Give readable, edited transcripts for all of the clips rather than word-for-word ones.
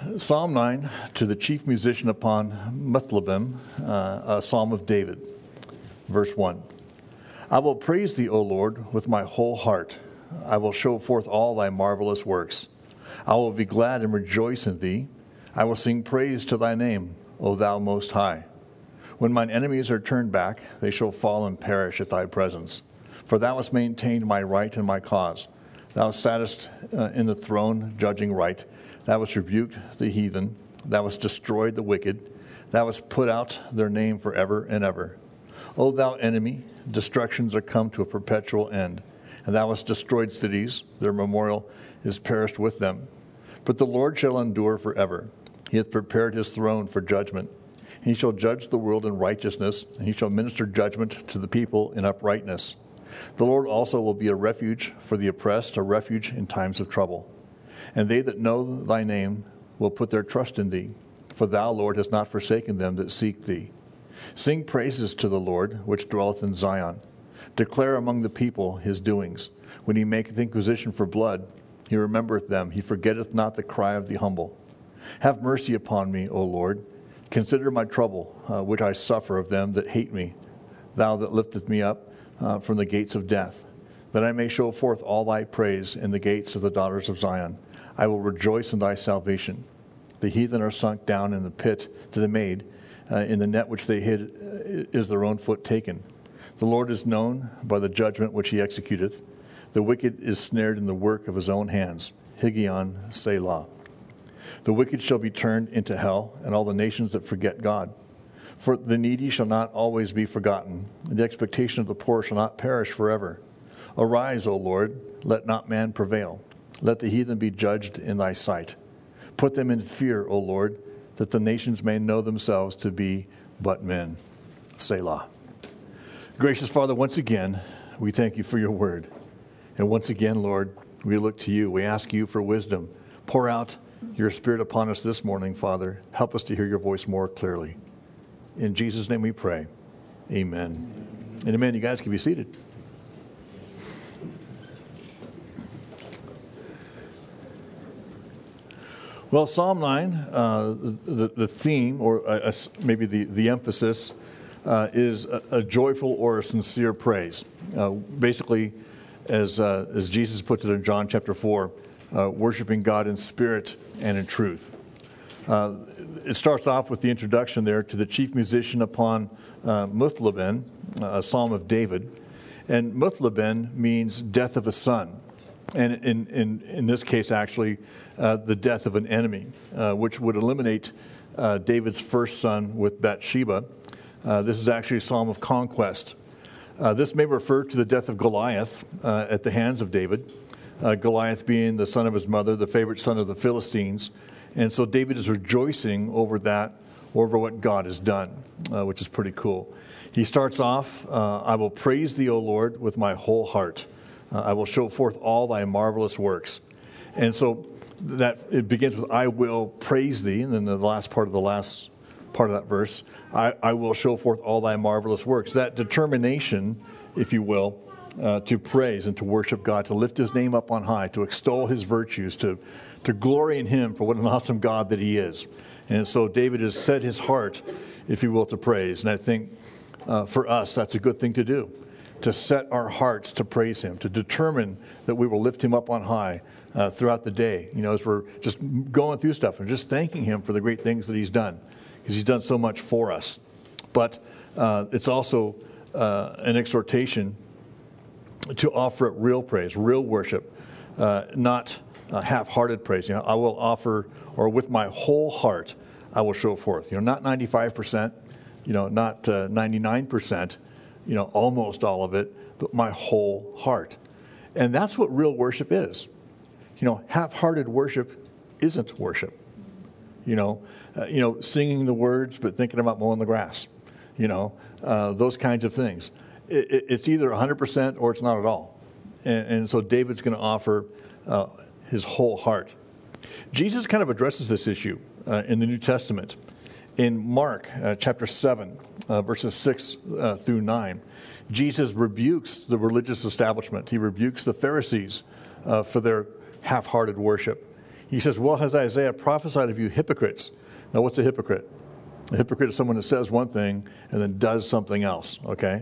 Psalm 9, to the chief musician upon Methilabim, a psalm of David. Verse 1. I will praise thee, O Lord, with my whole heart. I will show forth all thy marvelous works. I will be glad and rejoice in thee. I will sing praise to thy name, O thou most high. When mine enemies are turned back, they shall fall and perish at thy presence. For thou hast maintained my right and my cause. Thou sattest in the throne, judging right. Thou hast rebuked the heathen. Thou hast destroyed the wicked. Thou hast put out their name forever and ever. O thou enemy, destructions are come to a perpetual end. And thou hast destroyed cities. Their memorial is perished with them. But the Lord shall endure forever. He hath prepared his throne for judgment. And he shall judge the world in righteousness. And he shall minister judgment to the people in uprightness. The Lord also will be a refuge for the oppressed, a refuge in times of trouble. And they that know thy name will put their trust in thee. For thou, Lord, hast not forsaken them that seek thee. Sing praises to the Lord, which dwelleth in Zion. Declare among the people his doings. When he maketh inquisition for blood, he remembereth them. He forgetteth not the cry of the humble. Have mercy upon me, O Lord. Consider my trouble, which I suffer of them that hate me. Thou that liftest me up from the gates of death, that I may show forth all thy praise in the gates of the daughters of Zion. I will rejoice in thy salvation. The heathen are sunk down in the pit to the maid. In the net which they hid is their own foot taken. The Lord is known by the judgment which he executeth. The wicked is snared in the work of his own hands. Higgaion, Selah. The wicked shall be turned into hell, and all the nations that forget God. For the needy shall not always be forgotten, and the expectation of the poor shall not perish forever. Arise, O Lord, let not man prevail. Let the heathen be judged in thy sight. Put them in fear, O Lord, that the nations may know themselves to be but men. Selah. Gracious Father, once again, we thank you for your word. And once again, Lord, we look to you. We ask you for wisdom. Pour out your Spirit upon us this morning, Father. Help us to hear your voice more clearly. In Jesus' name we pray. Amen. And amen. You guys can be seated. Well, Psalm 9, the theme, or maybe the emphasis, is a joyful or a sincere praise. Basically, as Jesus puts it in John chapter 4, worshiping God in spirit and in truth. It starts off with the introduction there to the chief musician upon Methilabim, a psalm of David. And Methilabim means death of a son. And in this case, actually, the death of an enemy, which would eliminate David's first son with Bathsheba. This is actually a psalm of conquest. This may refer to the death of Goliath at the hands of David. Goliath being the son of his mother, the favorite son of the Philistines. And so David is rejoicing over that, over what God has done, which is pretty cool. He starts off, I will praise thee, O Lord, with my whole heart. I will show forth all thy marvelous works. And so that it begins with, I will praise thee. And then the last part of that verse, I will show forth all thy marvelous works. That determination, if you will, to praise and to worship God, to lift his name up on high, to extol his virtues, to glory in him for what an awesome God that he is. And so David has set his heart, if you will, to praise. And I think for us, that's a good thing to do, to set our hearts to praise him, to determine that we will lift him up on high throughout the day, as we're just going through stuff and just thanking him for the great things that he's done, because he's done so much for us. But it's also an exhortation to offer up real praise, real worship, not half-hearted praise. I will offer, or with my whole heart, I will show forth. Not 95%, not 99%, almost all of it, but my whole heart. And that's what real worship is. Half-hearted worship isn't worship. Singing the words but thinking about mowing the grass. Those kinds of things. It's either 100% or it's not at all. And so David's going to offer his whole heart. Jesus kind of addresses this issue in the New Testament. In Mark chapter 7, verses 6 through 9, Jesus rebukes the religious establishment. He rebukes the Pharisees for their half-hearted worship. He says, well has Isaiah prophesied of you hypocrites. Now, what's a hypocrite? A hypocrite is someone that says one thing and then does something else, okay?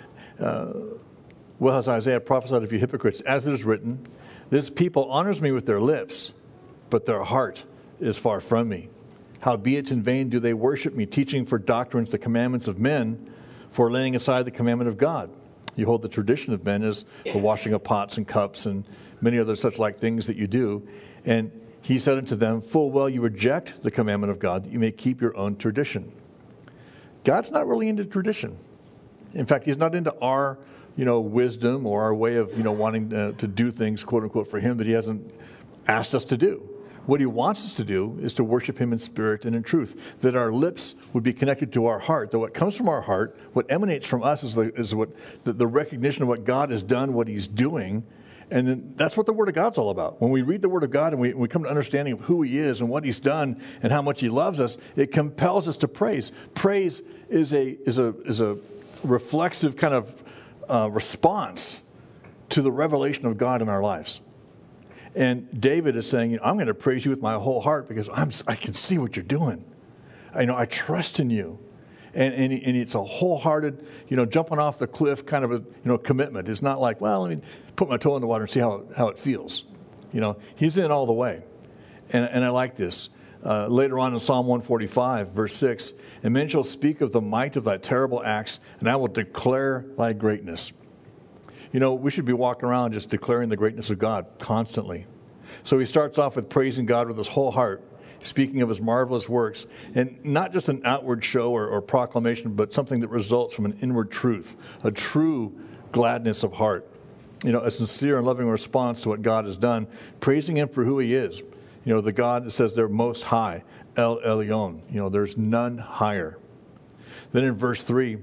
Well has Isaiah prophesied of you hypocrites, as it is written, this people honors me with their lips, but their heart is far from me. Howbeit in vain do they worship me, teaching for doctrines the commandments of men, for laying aside the commandment of God. You hold the tradition of men as the washing of pots and cups and many other such like things that you do. And he said unto them, full well you reject the commandment of God, that you may keep your own tradition. God's not really into tradition. In fact, he's not into our, wisdom or our way of, wanting to do things, quote unquote, for him that he hasn't asked us to do. What he wants us to do is to worship him in spirit and in truth, that our lips would be connected to our heart, that what comes from our heart, what emanates from us is the recognition of what God has done, what he's doing, and then that's what the Word of God's all about. When we read the Word of God and we come to understanding of who he is and what he's done and how much he loves us, it compels us to praise. Praise is a reflexive kind of response to the revelation of God in our lives. And David is saying, I'm going to praise you with my whole heart because I can see what you're doing. I trust in you. And it's a wholehearted, jumping off the cliff kind of a, commitment. It's not like, well, let me put my toe in the water and see how it feels. He's in all the way. And I like this. Later on in Psalm 145, verse 6, and men shall speak of the might of thy terrible acts, and I will declare thy greatness. We should be walking around just declaring the greatness of God constantly. So he starts off with praising God with his whole heart, speaking of his marvelous works, and not just an outward show or proclamation, but something that results from an inward truth, a true gladness of heart. A sincere and loving response to what God has done, praising him for who he is. The God that says they're most high, El Elyon. There's none higher. Then in verse 3,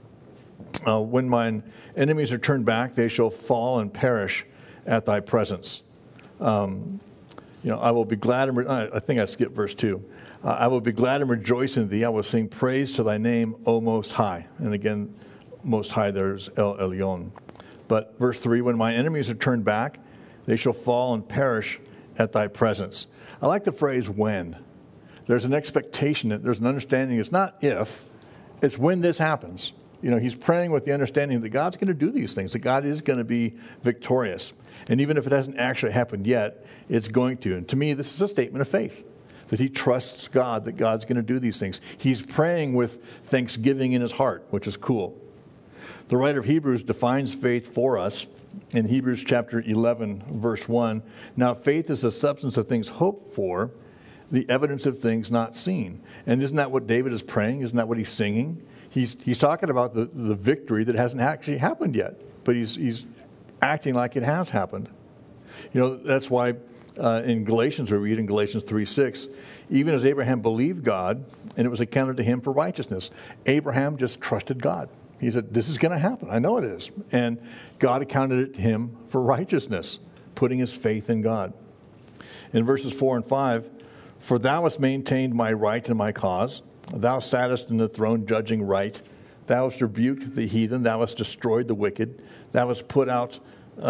when mine enemies are turned back, they shall fall and perish at thy presence. I will be glad and I think I skipped verse 2. I will be glad and rejoice in thee. I will sing praise to thy name, O Most High. And again, Most High, there's El Elyon. But verse 3, when my enemies are turned back, they shall fall and perish at thy presence. I like the phrase when. There's an expectation, there's an understanding. It's not if, it's when this happens. He's praying with the understanding that God's going to do these things, that God is going to be victorious. And even if it hasn't actually happened yet, it's going to. And to me, this is a statement of faith, that he trusts God, that God's going to do these things. He's praying with thanksgiving in his heart, which is cool. The writer of Hebrews defines faith for us in Hebrews chapter 11, verse 1. Now, faith is the substance of things hoped for, the evidence of things not seen. And isn't that what David is praying? Isn't that what he's singing? He's talking about the victory that hasn't actually happened yet, but he's acting like it has happened. That's why in Galatians, we read in Galatians 3:6, even as Abraham believed God, and it was accounted to him for righteousness. Abraham just trusted God. He said, this is going to happen. I know it is. And God accounted it to him for righteousness, putting his faith in God. In verses 4 and 5, for thou hast maintained my right and my cause. Thou sattest in the throne judging right. Thou hast rebuked the heathen. Thou hast destroyed the wicked. Thou hast put out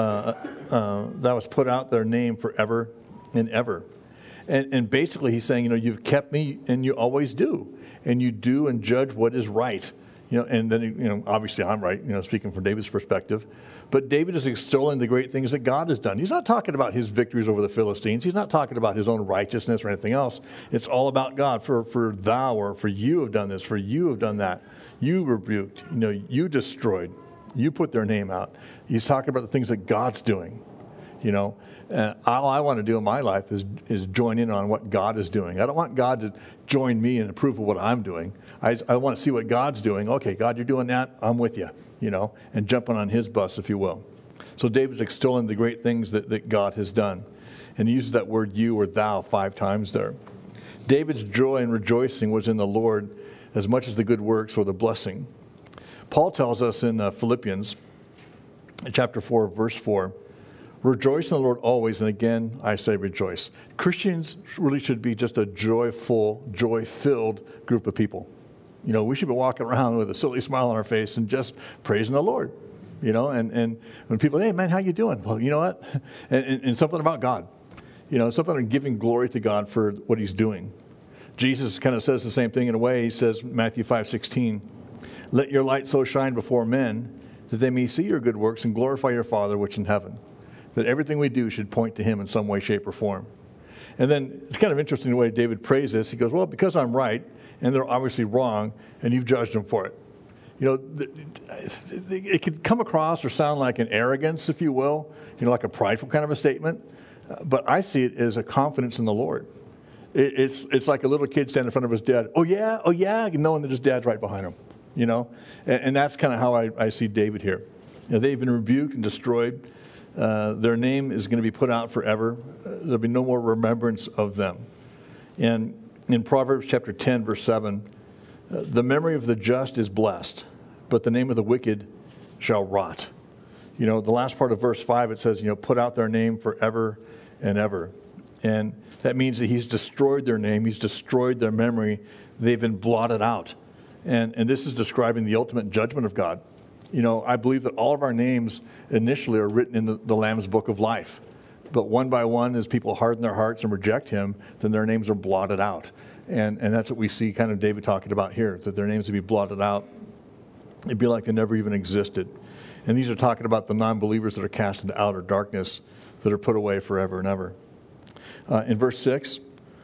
their name forever and ever. And basically he's saying, you've kept me and you always do. And you do and judge what is right. And then, obviously I'm right, speaking from David's perspective. But David is extolling the great things that God has done. He's not talking about his victories over the Philistines. He's not talking about his own righteousness or anything else. It's all about God. For thou or for you have done this, for you have done that. You rebuked, you destroyed. You put their name out. He's talking about the things that God's doing. All I want to do in my life is join in on what God is doing. I don't want God to join me and approve of what I'm doing. I want to see what God's doing. Okay, God, you're doing that. I'm with you, and jumping on his bus, if you will. So David's extolling the great things that God has done. And he uses that word you or thou 5 times there. David's joy and rejoicing was in the Lord as much as the good works or the blessing. Paul tells us in Philippians chapter 4, verse 4, rejoice in the Lord always, and again I say rejoice. Christians really should be just a joyful, joy-filled group of people. We should be walking around with a silly smile on our face and just praising the Lord. And when people, hey man, how you doing? Well, you know what? And something about God. something like giving glory to God for what he's doing. Jesus kind of says the same thing in a way. He says, Matthew 5:16, let your light so shine before men that they may see your good works and glorify your Father which is in heaven. That everything we do should point to him in some way, shape, or form. And then it's kind of interesting the way David prays this. He goes, well, because I'm right, and they're obviously wrong, and you've judged them for it. It could come across or sound like an arrogance, if you will, like a prideful kind of a statement. But I see it as a confidence in the Lord. It's like a little kid standing in front of his dad. Oh, yeah, knowing that his dad's right behind him, And that's kind of how I see David here. They've been rebuked and destroyed. Their name is going to be put out forever. There'll be no more remembrance of them. And in Proverbs chapter 10, verse 7, the memory of the just is blessed, but the name of the wicked shall rot. The last part of verse 5, it says, put out their name forever and ever. And that means that he's destroyed their name. He's destroyed their memory. They've been blotted out. And this is describing the ultimate judgment of God. I believe that all of our names initially are written in the Lamb's book of life. But one by one, as people harden their hearts and reject him, then their names are blotted out. And that's what we see kind of David talking about here, that their names would be blotted out. It'd be like they never even existed. And these are talking about the non-believers that are cast into outer darkness, that are put away forever and ever. In verse 6,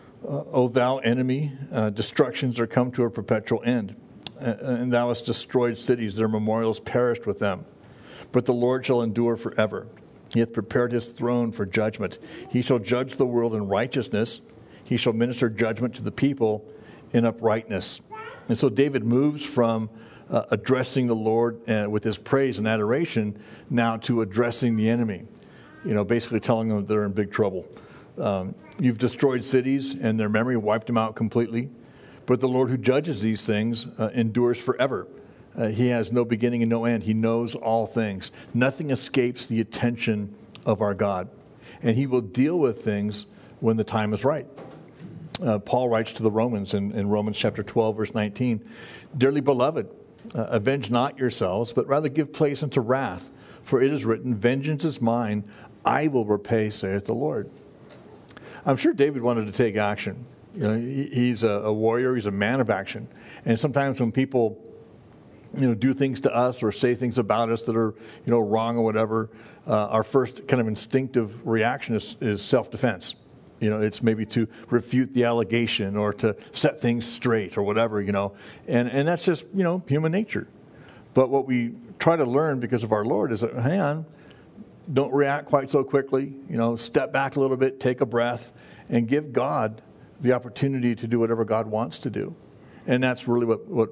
O thou enemy, destructions are come to a perpetual end. And thou hast destroyed cities, their memorials perished with them. But the Lord shall endure forever. He hath prepared his throne for judgment. He shall judge the world in righteousness. He shall minister judgment to the people in uprightness. And so David moves from addressing the Lord with his praise and adoration now to addressing the enemy. Basically telling them they're in big trouble. You've destroyed cities and their memory, wiped them out completely. But the Lord who judges these things endures forever. He has no beginning and no end. He knows all things. Nothing escapes the attention of our God. And he will deal with things when the time is right. Paul writes to the Romans in Romans chapter 12, verse 19, Dearly beloved, avenge not yourselves, but rather give place unto wrath. For it is written, Vengeance is mine, I will repay, saith the Lord. I'm sure David wanted to take action. He's a warrior. He's a man of action. And sometimes when people, do things to us or say things about us that are, wrong or whatever, our first kind of instinctive reaction is self-defense. It's maybe to refute the allegation or to set things straight or whatever, And that's just, human nature. But what we try to learn because of our Lord is that, hang on, don't react quite so quickly. Step back a little bit, take a breath, and give God the opportunity to do whatever God wants to do. And that's really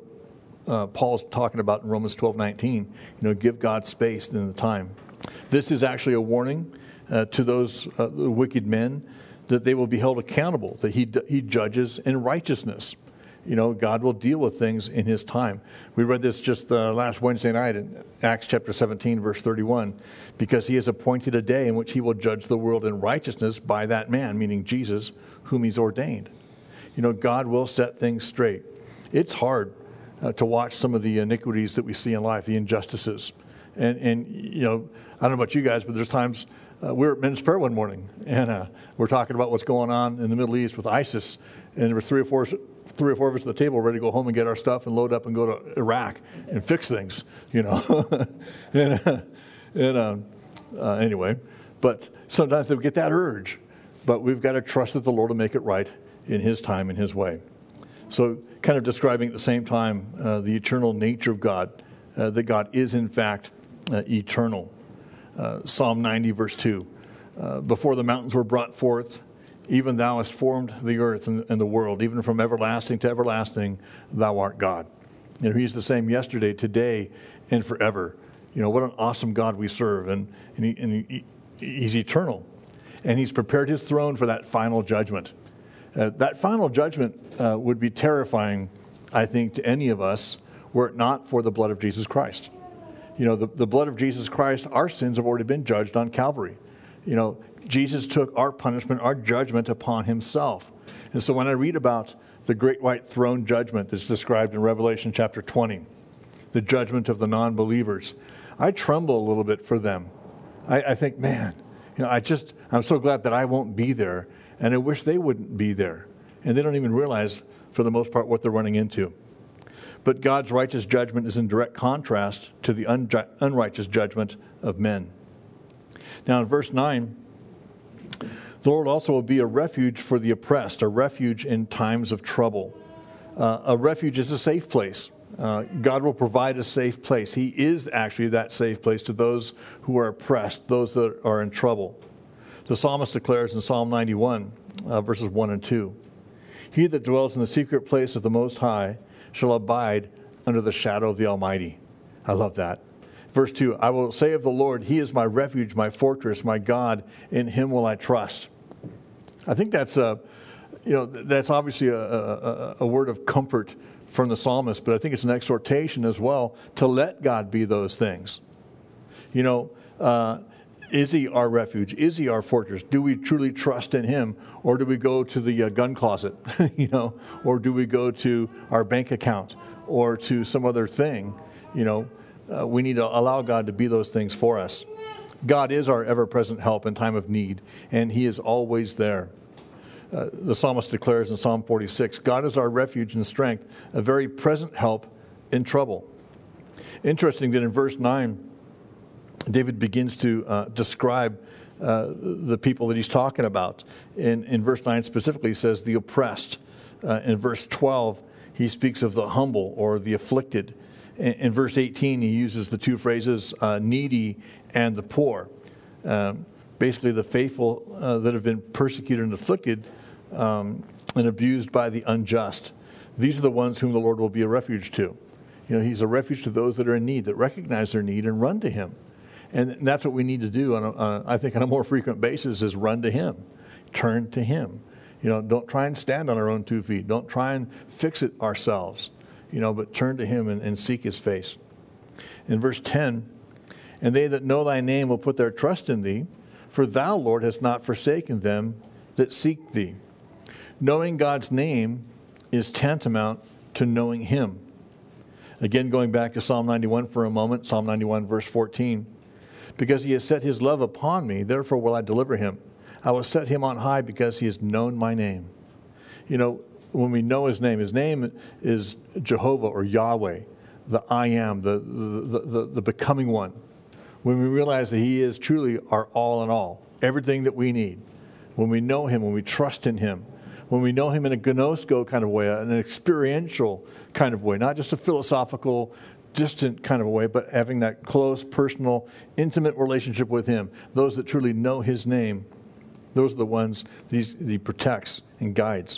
what Paul's talking about in Romans 12:19. Give God space in the time. This is actually a warning to those wicked men that they will be held accountable, that he judges in righteousness. God will deal with things in his time. We read this just last Wednesday night in Acts chapter 17, verse 31, because he has appointed a day in which he will judge the world in righteousness by that man, meaning Jesus, whom he's ordained. God will set things straight. It's hard to watch some of the iniquities that we see in life, the injustices. And I don't know about you guys, but there's times we were at men's prayer one morning, and we're talking about what's going on in the Middle East with ISIS, and there were three or four of us at the table ready to go home and get our stuff and load up and go to Iraq and fix things, anyway, but sometimes we get that urge, but we've got to trust that the Lord will make it right in his time, in his way. So kind of describing at the same time the eternal nature of God, that God is in fact eternal. Psalm 90, verse 2, before the mountains were brought forth, even thou hast formed the earth and the world, even from everlasting to everlasting, thou art God. He's the same yesterday, today, and forever. What an awesome God we serve, and he's eternal. And he's prepared his throne for that final judgment. That final judgment would be terrifying, I think, to any of us, were it not for the blood of Jesus Christ. The blood of Jesus Christ, our sins have already been judged on Calvary. Jesus took our punishment, our judgment upon himself. And so when I read about the great white throne judgment that's described in Revelation chapter 20, the judgment of the non-believers, I tremble a little bit for them. I think, man, I'm so glad that I won't be there, and I wish they wouldn't be there. And they don't even realize, for the most part, what they're running into. But God's righteous judgment is in direct contrast to the unrighteous judgment of men. Now in verse 9, the Lord also will be a refuge for the oppressed, a refuge in times of trouble. A refuge is a safe place. God will provide a safe place. He is actually that safe place to those who are oppressed, those that are in trouble. The psalmist declares in Psalm 91, verses 1 and 2, "He that dwells in the secret place of the Most High shall abide under the shadow of the Almighty." I love that. Verse 2, "I will say of the Lord, He is my refuge, my fortress, my God, in Him will I trust." I think that's that's obviously a word of comfort from the psalmist, but I think it's an exhortation as well to let God be those things. Is He our refuge? Is He our fortress? Do we truly trust in Him? Or do we go to the gun closet, or do we go to our bank account or to some other thing? We need to allow God to be those things for us. God is our ever-present help in time of need, and He is always there. The psalmist declares in Psalm 46, "God is our refuge and strength, a very present help in trouble." Interesting that in verse 9, David begins to describe the people that he's talking about. In verse 9 specifically, he says the oppressed. In verse 12, he speaks of the humble or the afflicted. In verse 18, he uses the two phrases, needy and the poor. Basically, the faithful that have been persecuted and afflicted and abused by the unjust. These are the ones whom the Lord will be a refuge to. He's a refuge to those that are in need, that recognize their need and run to Him. And that's what we need to do, I think, on a more frequent basis, is run to Him. Turn to Him. Don't try and stand on our own 2 feet. Don't try and fix it ourselves, but turn to Him and seek His face. In verse 10, "And they that know Thy name will put their trust in Thee, for Thou, Lord, hast not forsaken them that seek Thee." Knowing God's name is tantamount to knowing Him. Again, going back to Psalm 91 for a moment, Psalm 91, verse 14. "Because He has set His love upon me, therefore will I deliver him. I will set him on high because he has known my name." When we know His name is Jehovah or Yahweh, the I am, the becoming one. When we realize that He is truly our all in all, everything that we need. When we know Him, when we trust in Him, when we know Him in a gnosko kind of way, an experiential kind of way, not just a philosophical, distant kind of a way, but having that close, personal, intimate relationship with Him. Those that truly know His name, those are the ones that He protects and guides.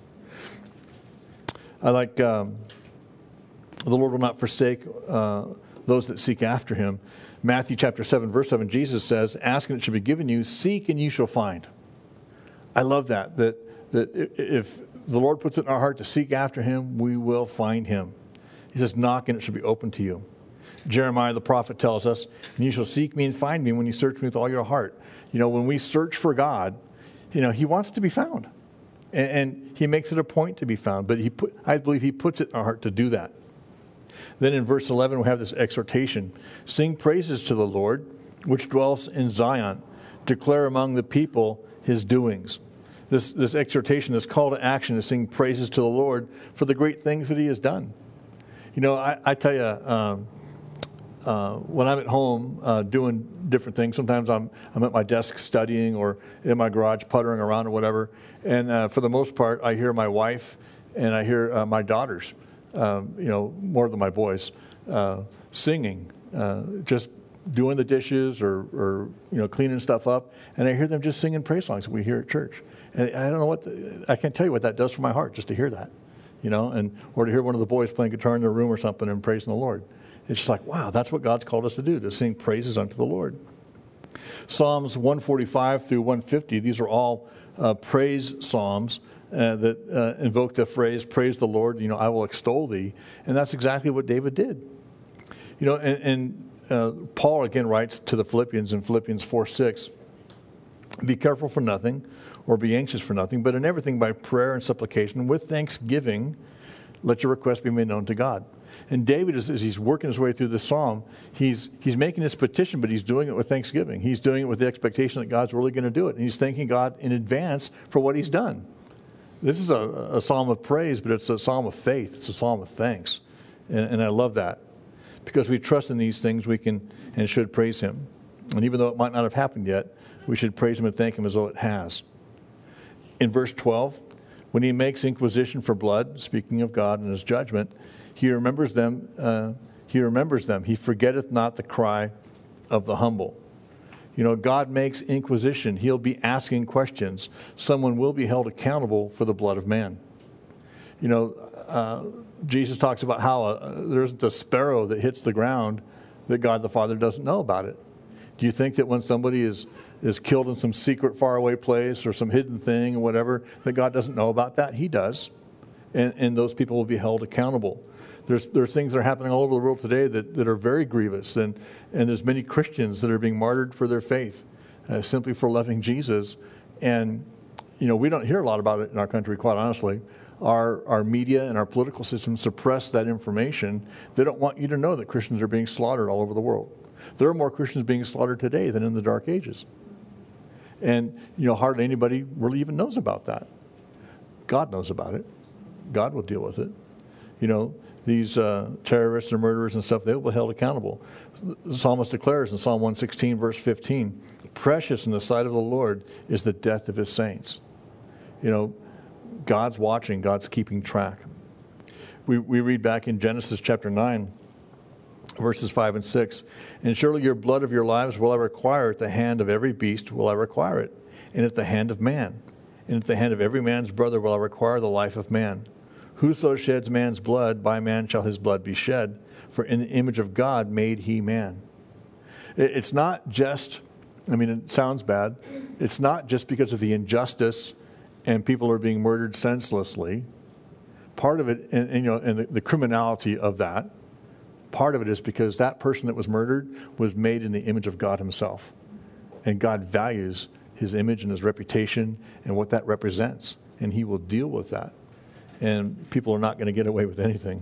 I like the Lord will not forsake those that seek after Him. Matthew chapter 7, verse 7, Jesus says, "Ask and it shall be given you, seek and you shall find." I love that if the Lord puts it in our heart to seek after Him, we will find Him. He says, "Knock and it shall be open to you." Jeremiah the prophet tells us, "And you shall seek me and find me when you search me with all your heart." When we search for God, He wants to be found. And He makes it a point to be found. But I believe He puts it in our heart to do that. Then in verse 11, we have this exhortation. "Sing praises to the Lord, which dwells in Zion. Declare among the people His doings." This exhortation, this call to action, to sing praises to the Lord for the great things that He has done. I tell you, when I'm at home doing different things, sometimes I'm at my desk studying or in my garage puttering around or whatever. And for the most part, I hear my wife and I hear my daughters, more than my boys, singing, just doing the dishes or cleaning stuff up. And I hear them just singing praise songs that we hear at church. And I don't know I can't tell you what that does for my heart just to hear that, or to hear one of the boys playing guitar in their room or something and praising the Lord. It's just like, wow, that's what God's called us to do, to sing praises unto the Lord. Psalms 145 through 150, these are all praise psalms that invoke the phrase, "Praise the Lord, I will extol thee." And that's exactly what David did. And Paul again writes to the Philippians in Philippians 4:6, "Be careful for nothing, or be anxious for nothing, but in everything by prayer and supplication, with thanksgiving, let your requests be made known to God." And David, as he's working his way through the psalm, he's making his petition, but he's doing it with thanksgiving. He's doing it with the expectation that God's really going to do it. And he's thanking God in advance for what he's done. This is a psalm of praise, but it's a psalm of faith. It's a psalm of thanks. And I love that. Because we trust in these things, we can and should praise him. And even though it might not have happened yet, we should praise him and thank him as though it has. In verse 12, when he makes inquisition for blood, speaking of God and his judgment, he remembers them. He forgetteth not the cry of the humble. You know, God makes inquisition. He'll be asking questions. Someone will be held accountable for the blood of man. You know, Jesus talks about how there isn't a sparrow that hits the ground that God the Father doesn't know about it. Do you think that when somebody is killed in some secret faraway place or some hidden thing or whatever, that God doesn't know about that? He does. And those people will be held accountable. There's things that are happening all over the world today that are very grievous. And there's many Christians that are being martyred for their faith, simply for loving Jesus. And, you know, we don't hear a lot about it in our country, quite honestly. Our media and our political system suppress that information. They don't want you to know that Christians are being slaughtered all over the world. There are more Christians being slaughtered today than in the Dark Ages. And, you know, hardly anybody really even knows about that. God knows about it. God will deal with it. You know, these terrorists and murderers and stuff, they will be held accountable. The psalmist declares in Psalm 116, verse 15, precious in the sight of the Lord is the death of his saints. You know, God's watching, God's keeping track. We read back in Genesis chapter 9, verses 5 and 6, and surely your blood of your lives will I require at the hand of every beast will I require it, and at the hand of man, and at the hand of every man's brother will I require the life of man. Whoso sheds man's blood, by man shall his blood be shed, for in the image of God made he man. It's not just, I mean, it sounds bad, it's not just because of the injustice and people are being murdered senselessly. Part of it, and you know, and the criminality of that, part of it is because that person that was murdered was made in the image of God himself. And God values his image and his reputation and what that represents. And he will deal with that. And people are not going to get away with anything.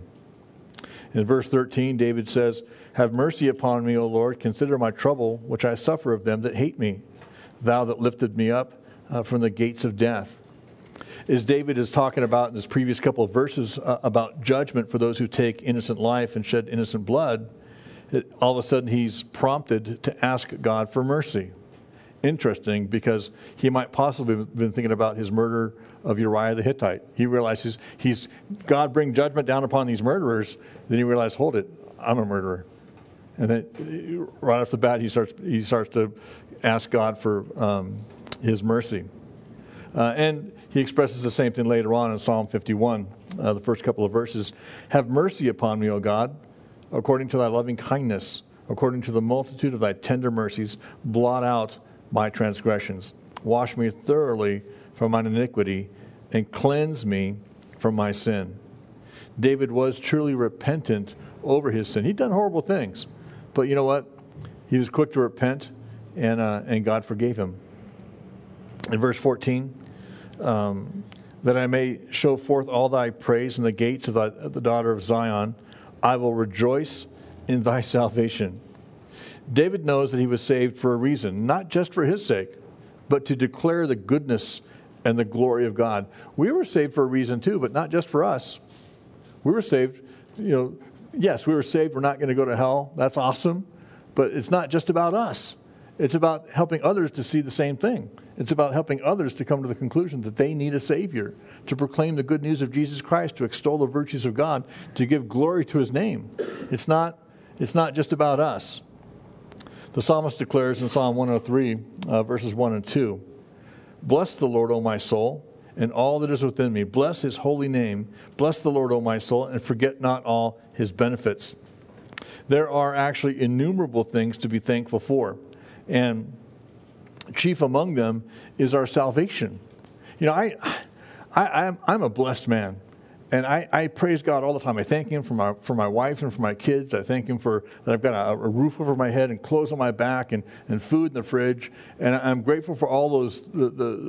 In verse 13, David says, have mercy upon me, O Lord. Consider my trouble, which I suffer of them that hate me. Thou that lifted me up from the gates of death. As David is talking about in his previous couple of verses about judgment for those who take innocent life and shed innocent blood, all of a sudden he's prompted to ask God for mercy. Interesting, because he might possibly have been thinking about his murder of Uriah the Hittite. He realizes God bring judgment down upon these murderers. Then he realized, hold it, I'm a murderer. And then right off the bat, he starts to ask God for his mercy. And he expresses the same thing later on in Psalm 51, the first couple of verses. Have mercy upon me, O God, according to thy loving kindness, according to the multitude of thy tender mercies, blot out my transgressions. Wash me thoroughly from mine iniquity and cleanse me from my sin. David was truly repentant over his sin. He'd done horrible things, but you know what? He was quick to repent, and God forgave him. In verse 14, that I may show forth all thy praise in the gates of the daughter of Zion, I will rejoice in thy salvation. David knows that he was saved for a reason, not just for his sake, but to declare the goodness and the glory of God. We were saved for a reason too, but not just for us. We were saved, you know, yes, we were saved. We're not going to go to hell. That's awesome. But it's not just about us. It's about helping others to see the same thing. It's about helping others to come to the conclusion that they need a Savior, to proclaim the good news of Jesus Christ, to extol the virtues of God, to give glory to his name. It's not just about us. The psalmist declares in Psalm 103, verses 1 and 2, bless the Lord, O my soul, and all that is within me. Bless his holy name. Bless the Lord, O my soul, and forget not all his benefits. There are actually innumerable things to be thankful for. And chief among them is our salvation. You know, I'm a blessed man. And I praise God all the time. I thank him for my wife and for my kids. I thank him for that I've got a roof over my head and clothes on my back and food in the fridge. And I'm grateful for all those the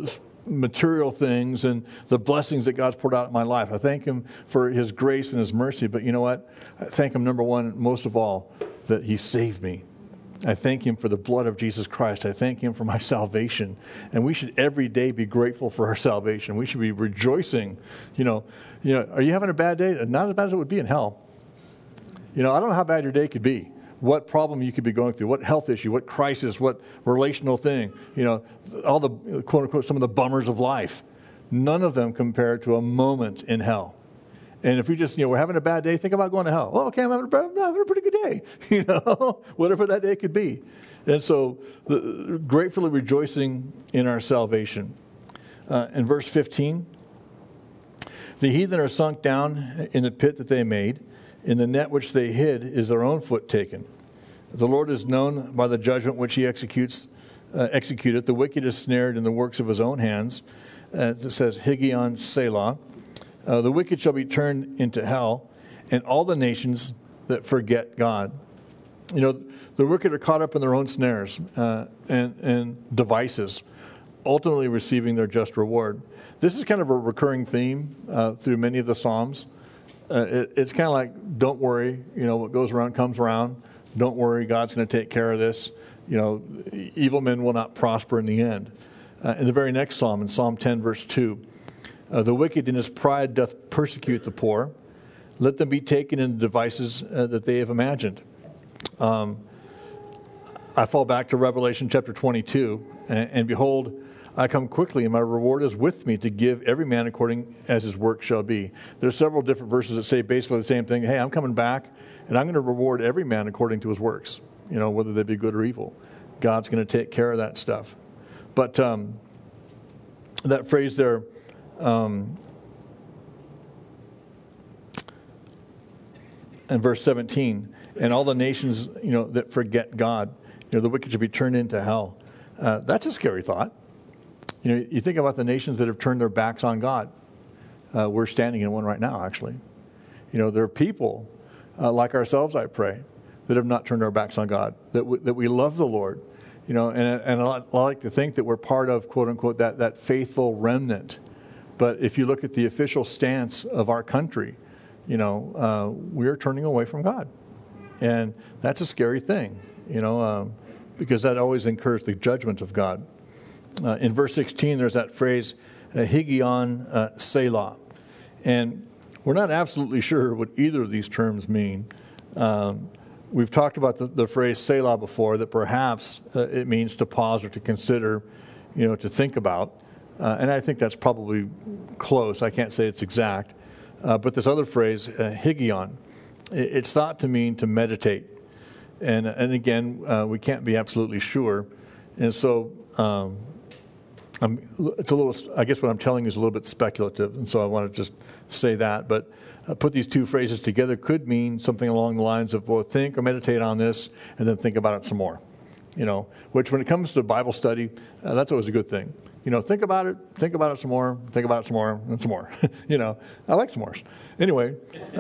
material things and the blessings that God's poured out in my life. I thank him for his grace and his mercy. But you know what? I thank him, number one, most of all, that he saved me. I thank him for the blood of Jesus Christ. I thank him for my salvation. And we should every day be grateful for our salvation. We should be rejoicing. Are you having a bad day? Not as bad as it would be in hell. I don't know how bad your day could be. What problem you could be going through, what health issue, what crisis, what relational thing, all the, quote unquote, some of the bummers of life. None of them compare to a moment in hell. And if we just, we're having a bad day, think about going to hell. Well, okay, I'm having a pretty good day, whatever that day could be. And so, gratefully rejoicing in our salvation. In verse 15, the heathen are sunk down in the pit that they made. In the net which they hid is their own foot taken. The Lord is known by the judgment which he executeth. The wicked is snared in the works of his own hands. It says, Higgaion Selah. The wicked shall be turned into hell, and all the nations that forget God. The wicked are caught up in their own snares and devices, ultimately receiving their just reward. This is kind of a recurring theme through many of the Psalms. It's kind of like, don't worry, what goes around comes around. Don't worry, God's going to take care of this. Evil men will not prosper in the end. In the very next psalm, in Psalm 10, verse 2, the wicked in his pride doth persecute the poor. Let them be taken in the devices that they have imagined. I fall back to Revelation chapter 22, and behold, I come quickly, and my reward is with me to give every man according as his work shall be. There's several different verses that say basically the same thing. Hey, I'm coming back, and I'm going to reward every man according to his works, whether they be good or evil. God's going to take care of that stuff. But that phrase there, in verse 17, and all the nations, that forget God, the wicked shall be turned into hell. That's a scary thought. You think about the nations that have turned their backs on God. We're standing in one right now, actually. There are people like ourselves, I pray, that have not turned our backs on God, that we love the Lord. And I like to think that we're part of, quote unquote, that faithful remnant. But if you look at the official stance of our country, we are turning away from God. And that's a scary thing, because that always incurs the judgment of God. In verse 16, there's that phrase, Higgaion Selah. And we're not absolutely sure what either of these terms mean. We've talked about the phrase Selah before, that perhaps it means to pause or to consider, to think about. And I think that's probably close. I can't say it's exact. But this other phrase, Higgaion, it's thought to mean to meditate. And again, we can't be absolutely sure. And so it's a little, I guess what I'm telling you is a little bit speculative, and so I want to just say that. But put these two phrases together could mean something along the lines of, well, think or meditate on this, and then think about it some more. Which when it comes to Bible study, that's always a good thing. Think about it some more, think about it some more, and some more. I like s'mores. Anyway,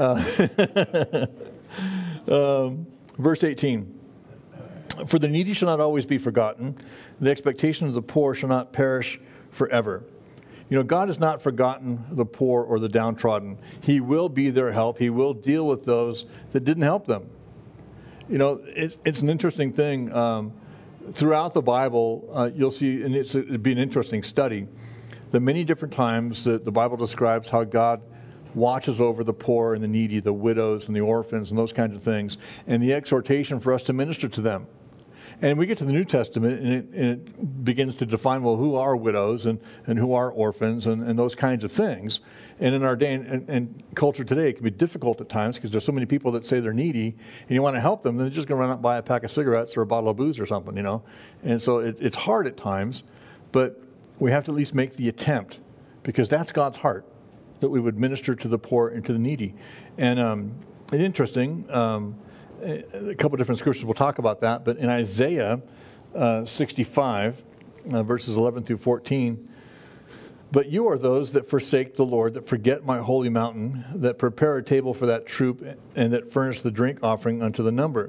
verse 18. For the needy shall not always be forgotten. The expectation of the poor shall not perish forever. God has not forgotten the poor or the downtrodden. He will be their help. He will deal with those that didn't help them. It's an interesting thing. Throughout the Bible, you'll see, and it'd be an interesting study, the many different times that the Bible describes how God watches over the poor and the needy, the widows and the orphans and those kinds of things, and the exhortation for us to minister to them. And we get to the New Testament, and it begins to define, well, who are widows and who are orphans and those kinds of things. And in our day and culture today, it can be difficult at times because there's so many people that say they're needy, and you want to help them, and they're just going to run out and buy a pack of cigarettes or a bottle of booze or something, And so it's hard at times, but we have to at least make the attempt, because that's God's heart, that we would minister to the poor and to the needy. And it's interesting, a couple different scriptures will talk about that, but in Isaiah 65, verses 11 through 14, but you are those that forsake the Lord, that forget my holy mountain, that prepare a table for that troop, and that furnish the drink offering unto the number.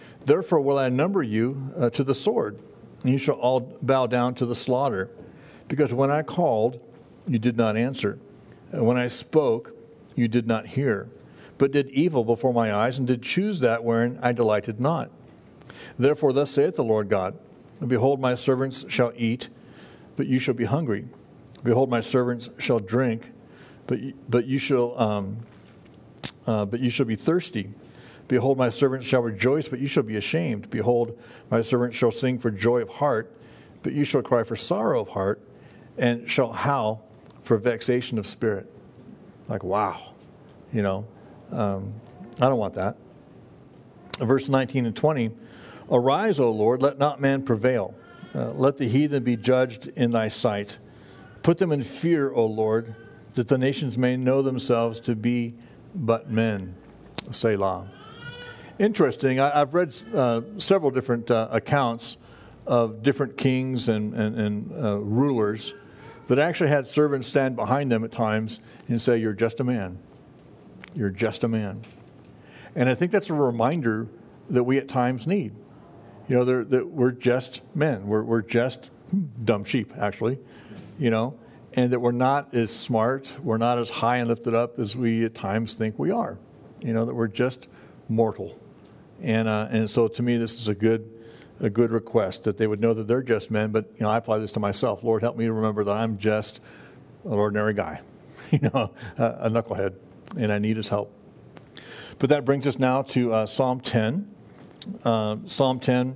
Therefore will I number you to the sword, and you shall all bow down to the slaughter. Because when I called, you did not answer. And when I spoke, you did not hear, but did evil before my eyes, and did choose that wherein I delighted not. Therefore thus saith the Lord God, behold, my servants shall eat, but you shall be hungry. Behold, my servants shall drink, but you shall be thirsty. Behold, my servants shall rejoice, but you shall be ashamed. Behold, my servants shall sing for joy of heart, but you shall cry for sorrow of heart, and shall howl for vexation of spirit. Like, wow. I don't want that. Verse 19 and 20, arise, O Lord, let not man prevail. Let the heathen be judged in thy sight. Put them in fear, O Lord, that the nations may know themselves to be but men. Selah. Interesting. I've read several different accounts of different kings and rulers that actually had servants stand behind them at times and say, you're just a man. You're just a man. And I think that's a reminder that we at times need. That we're just men. We're just dumb sheep, actually, and that we're not as smart, we're not as high and lifted up as we at times think we are. That we're just mortal. And so to me, this is a good request, that they would know that they're just men. But, I apply this to myself. Lord, help me to remember that I'm just an ordinary guy, a knucklehead, and I need his help. But that brings us now to Psalm 10. Psalm 10,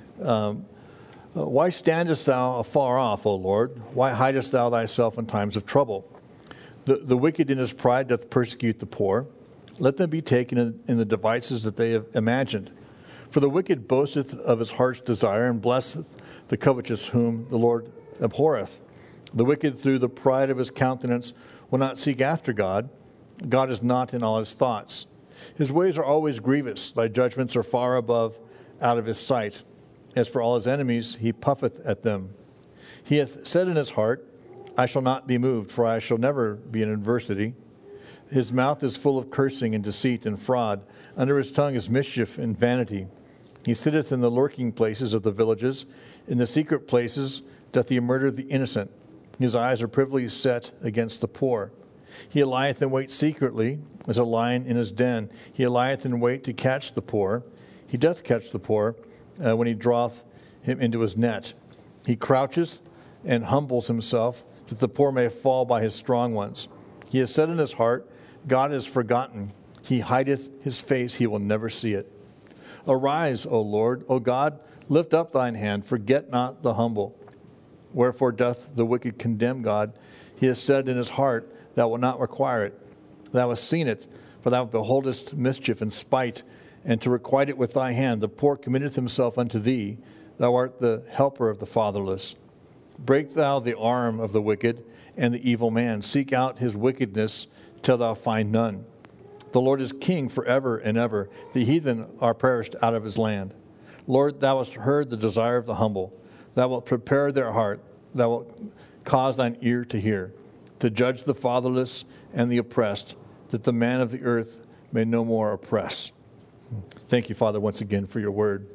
why standest thou afar off, O Lord? Why hidest thou thyself in times of trouble? The wicked in his pride doth persecute the poor. Let them be taken in the devices that they have imagined. For the wicked boasteth of his heart's desire, and blesseth the covetous whom the Lord abhorreth. The wicked through the pride of his countenance will not seek after God. God is not in all his thoughts. His ways are always grievous. Thy judgments are far above out of his sight. As for all his enemies, he puffeth at them. He hath said in his heart, I shall not be moved, for I shall never be in adversity. His mouth is full of cursing and deceit and fraud. Under his tongue is mischief and vanity. He sitteth in the lurking places of the villages. In the secret places doth he murder the innocent. His eyes are privily set against the poor. He lieth in wait secretly, as a lion in his den. He lieth in wait to catch the poor. He doth catch the poor when he draweth him into his net. He croucheth and humbles himself, that the poor may fall by his strong ones. He has said in his heart, God is forgotten. He hideth his face, he will never see it. Arise, O Lord, O God, lift up thine hand, forget not the humble. Wherefore doth the wicked condemn God? He has said in his heart, thou wilt not require it. Thou hast seen it, for thou beholdest mischief and spite, and to requite it with thy hand. The poor committeth himself unto thee. Thou art the helper of the fatherless. Break thou the arm of the wicked and the evil man. Seek out his wickedness till thou find none. The Lord is king forever and ever. The heathen are perished out of his land. Lord, thou hast heard the desire of the humble. Thou wilt prepare their heart. Thou wilt cause thine ear to hear, to judge the fatherless and the oppressed, that the man of the earth may no more oppress. Thank you, Father, once again for your word.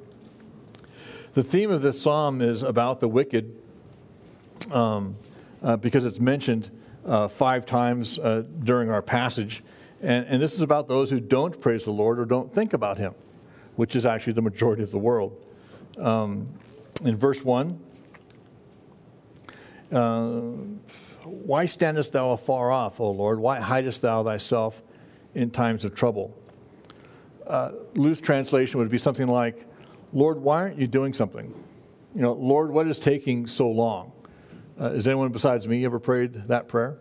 The theme of this psalm is about the wicked, because it's mentioned 5 times during our passage. And this is about those who don't praise the Lord or don't think about him, which is actually the majority of the world. In verse 1, why standest thou afar off, O Lord? Why hidest thou thyself in times of trouble? Loose translation would be something like, Lord, why aren't you doing something? Lord, what is taking so long? Has anyone besides me ever prayed that prayer?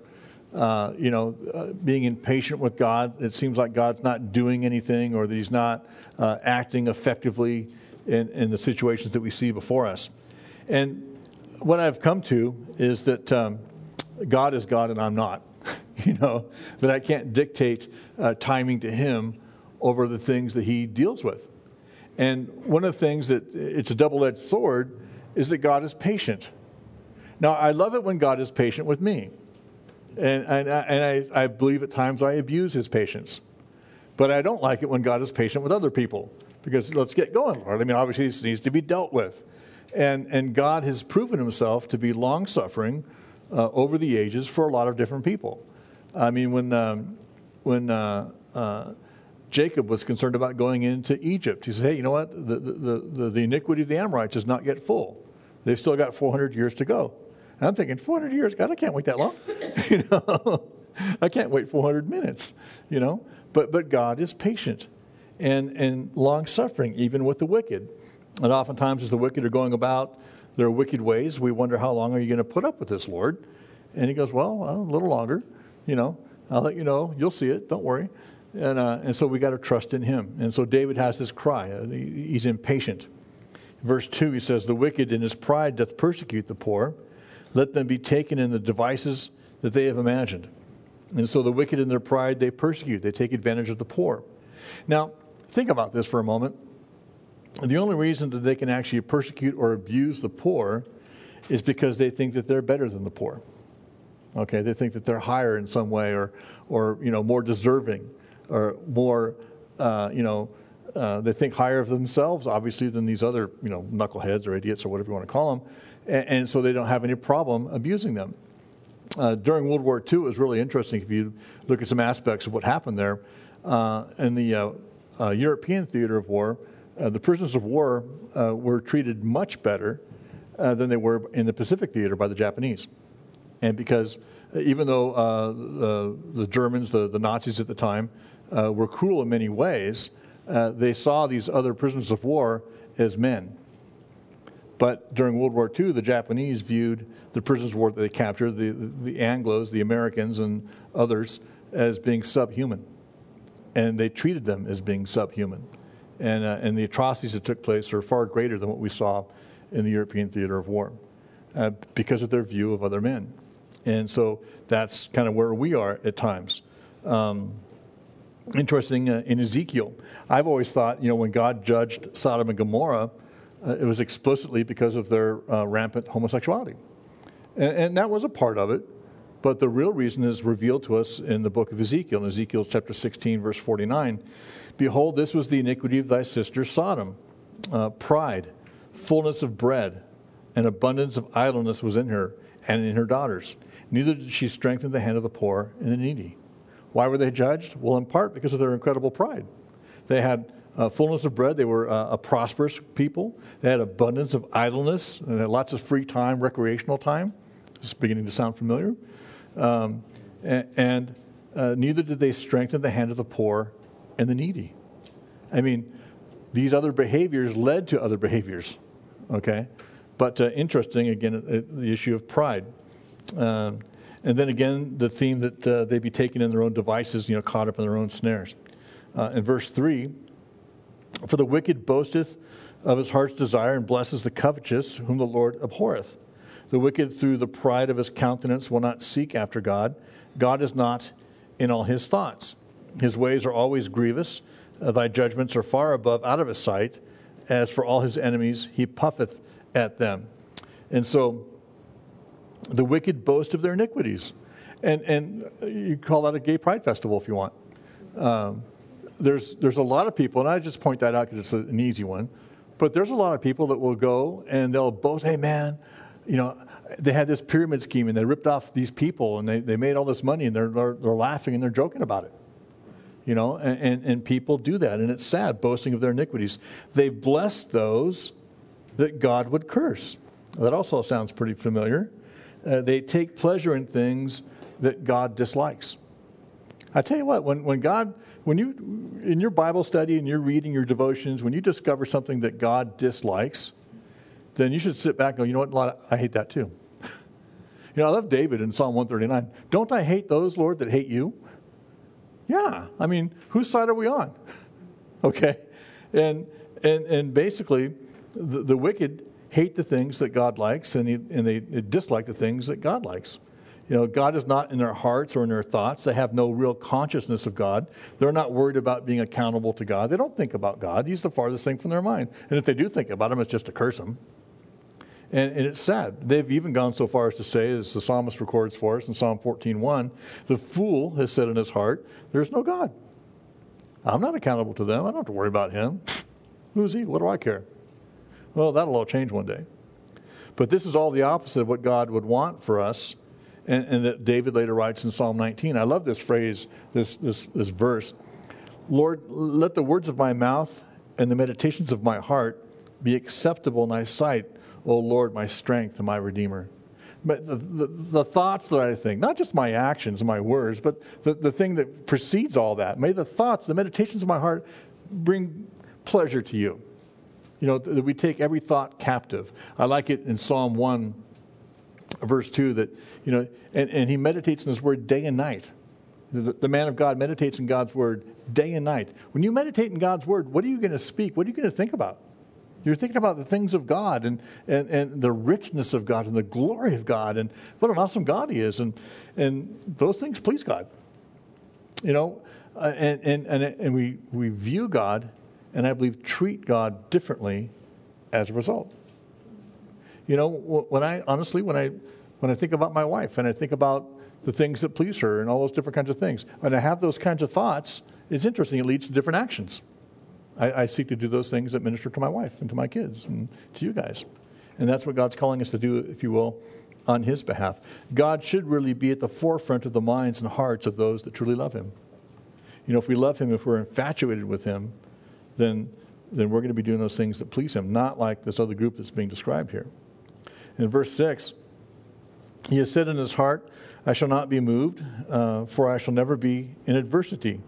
Being impatient with God. It seems like God's not doing anything, or that he's not acting effectively in the situations that we see before us. And what I've come to is that God is God and I'm not. That I can't dictate timing to him over the things that he deals with. And one of the things that it's a double-edged sword is that God is patient. Now, I love it when God is patient with me. And I believe at times I abuse his patience. But I don't like it when God is patient with other people. Because let's get going, Lord. I mean, obviously this needs to be dealt with. And God has proven himself to be long-suffering over the ages for a lot of different people. I mean, when Jacob was concerned about going into Egypt, he said, hey, you know what? The iniquity of the Amorites is not yet full. They've still got 400 years to go. And I'm thinking, 400 years? God, I can't wait that long. I can't wait 400 minutes, But God is patient and long-suffering, even with the wicked. And oftentimes as the wicked are going about their wicked ways, we wonder, how long are you going to put up with this, Lord? And he goes, well, a little longer. I'll let you know. You'll see it. Don't worry. And so we got to trust in him. And so David has this cry. He's impatient. Verse 2, he says, the wicked in his pride doth persecute the poor. Let them be taken in the devices that they have imagined. And so the wicked in their pride, they persecute. They take advantage of the poor. Now, think about this for a moment. The only reason that they can actually persecute or abuse the poor is because they think that they're better than the poor. Okay, they think that they're higher in some way or more deserving or more, they think higher of themselves, obviously, than these other, knuckleheads or idiots or whatever you want to call them. And so they don't have any problem abusing them. During World War II, it was really interesting if you look at some aspects of what happened there. In the European theater of war, the prisoners of war were treated much better than they were in the Pacific theater by the Japanese. And because even though the Germans, the Nazis at the time, were cruel in many ways, they saw these other prisoners of war as men. But during World War II, the Japanese viewed the prisoners of war that they captured, the Anglos, the Americans, and others, as being subhuman. And they treated them as being subhuman. And the atrocities that took place are far greater than what we saw in the European theater of war because of their view of other men. And so that's kind of where we are at times. Interesting, in Ezekiel, I've always thought, when God judged Sodom and Gomorrah, it was explicitly because of their rampant homosexuality. And that was a part of it. But the real reason is revealed to us in the book of Ezekiel, in Ezekiel chapter 16, verse 49. Behold, this was the iniquity of thy sister Sodom. Pride, fullness of bread, and abundance of idleness was in her and in her daughters. Neither did she strengthen the hand of the poor and the needy. Why were they judged? Well, in part because of their incredible pride. They had fullness of bread. They were a prosperous people. They had abundance of idleness and had lots of free time, recreational time. It's beginning to sound familiar. And neither did they strengthen the hand of the poor and the needy. I mean, these other behaviors led to other behaviors, okay? But interesting, again, the issue of pride. And then again, the theme that they be taken in their own devices, caught up in their own snares. In verse 3, for the wicked boasteth of his heart's desire and blesses the covetous, whom the Lord abhorreth. The wicked through the pride of his countenance will not seek after God. God is not in all his thoughts. His ways are always grievous. Thy judgments are far above out of his sight. As for all his enemies, he puffeth at them. And so the wicked boast of their iniquities. And you call that a gay pride festival if you want. There's a lot of people, and I just point that out because it's an easy one, but there's a lot of people that will go and they'll boast, hey man, they had this pyramid scheme and they ripped off these people and they made all this money and they're laughing and they're joking about it. And people do that, and it's sad, boasting of their iniquities. They bless those that God would curse. That also sounds pretty familiar. They take pleasure in things that God dislikes. I tell you what, when you, in your Bible study and you're reading your devotions, when you discover something that God dislikes, then you should sit back and go, you know what, I hate that too. I love David in Psalm 139. Don't I hate those, Lord, that hate you? Yeah, I mean, whose side are we on? Okay, and basically, the wicked hate the things that God likes, and they dislike the things that God likes. God is not in their hearts or in their thoughts. They have no real consciousness of God. They're not worried about being accountable to God. They don't think about God. He's the farthest thing from their mind. And if they do think about him, it's just to curse him. And it's sad. They've even gone so far as to say, as the psalmist records for us in Psalm 14:1, the fool has said in his heart, there's no God. I'm not accountable to them. I don't have to worry about him. Who's he? What do I care? Well, that'll all change one day. But this is all the opposite of what God would want for us and that David later writes in Psalm 19. I love this phrase, this verse. Lord, let the words of my mouth and the meditations of my heart be acceptable in thy sight, O Lord, my strength and my Redeemer. But the thoughts that I think, not just my actions and my words, but the thing that precedes all that, may the thoughts, the meditations of my heart bring pleasure to you. That we take every thought captive. I like it in Psalm 1, verse 2, that, and he meditates in his word day and night. The man of God meditates in God's word day and night. When you meditate in God's word, what are you going to speak? What are you going to think about? You're thinking about the things of God and the richness of God and the glory of God and what an awesome God he is. And those things please God. And we view God and I believe treat God differently as a result. When I think about my wife and I think about the things that please her and all those different kinds of things, when I have those kinds of thoughts, it's interesting, it leads to different actions. I seek to do those things that minister to my wife and to my kids and to you guys. And that's what God's calling us to do, if you will, on his behalf. God should really be at the forefront of the minds and hearts of those that truly love him. If we love him, if we're infatuated with him, then we're going to be doing those things that please him, not like this other group that's being described here. In verse 6, he has said in his heart, I shall not be moved, for I shall never be in adversity.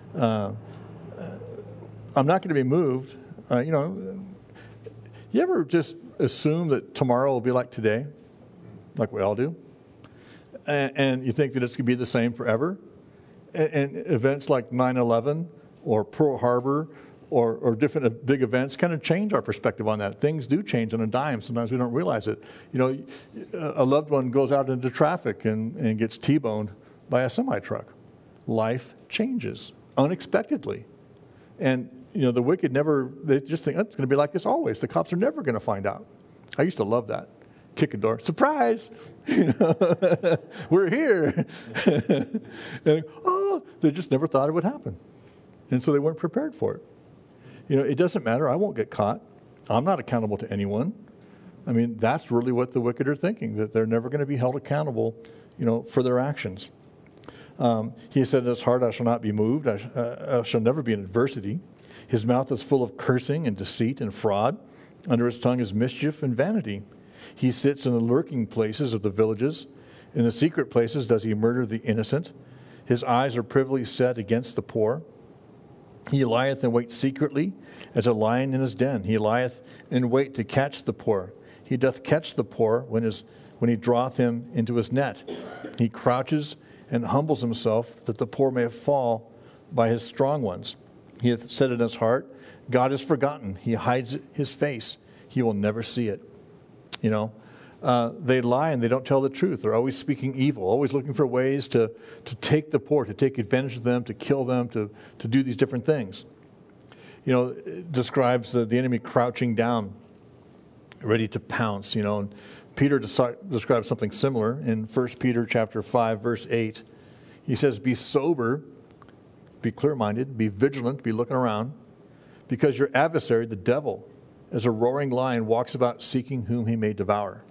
I'm not going to be moved. You ever just assume that tomorrow will be like today, like we all do? And you think that it's going to be the same forever? And events like 9/11 or Pearl Harbor or different big events kind of change our perspective on that. Things do change on a dime. Sometimes we don't realize it. A loved one goes out into traffic and gets T-boned by a semi-truck. Life changes unexpectedly. And the wicked they just think, it's going to be like this always. The cops are never going to find out. I used to love that. Kick a door, surprise! We're here. And, they just never thought it would happen. And so they weren't prepared for it. It doesn't matter. I won't get caught. I'm not accountable to anyone. I mean, that's really what the wicked are thinking, that they're never going to be held accountable, for their actions. He said in his heart, I shall not be moved. I shall never be in adversity. His mouth is full of cursing and deceit and fraud. Under his tongue is mischief and vanity. He sits in the lurking places of the villages. In the secret places does he murder the innocent. His eyes are privily set against the poor. He lieth in wait secretly as a lion in his den. He lieth in wait to catch the poor. He doth catch the poor when he draweth him into his net. He crouches and humbles himself that the poor may fall by his strong ones. He hath said in his heart, God is forgotten. He hides his face. He will never see it. They lie and they don't tell the truth. They're always speaking evil, always looking for ways to take the poor, to take advantage of them, to kill them, to do these different things. It describes the enemy crouching down, ready to pounce, and Peter describes something similar in 1 Peter chapter 5, verse 8. He says, be sober, be clear-minded, be vigilant, be looking around, because your adversary, the devil, as a roaring lion, walks about seeking whom he may devour.